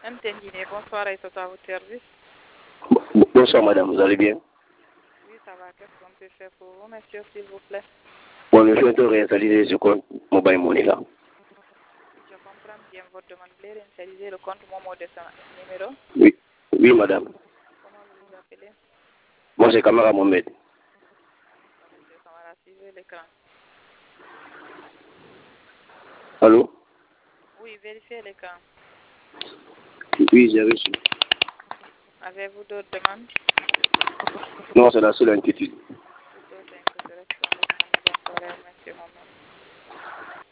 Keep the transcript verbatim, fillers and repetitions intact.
Entendiné, bonsoir et à votre service. Bonsoir madame, vous allez bien? Oui, ça va. Qu'est-ce qu'on peut faire pour vous, monsieur, s'il vous plaît? Bon, je souhaite réinitialiser ce compte Mobile Money là. Je comprends bien votre demande. Vous voulez réinitialiser le compte Momo de ce numéro? Oui, oui madame. Comment vous vous appelez? Moi c'est Kamara Mohamed. Monsieur Kamara, suivez l'écran. Allô? Oui, vérifiez l'écran. Oui, j'ai reçu. Avez-vous d'autres demandes? Non, c'est la seule inquiétude.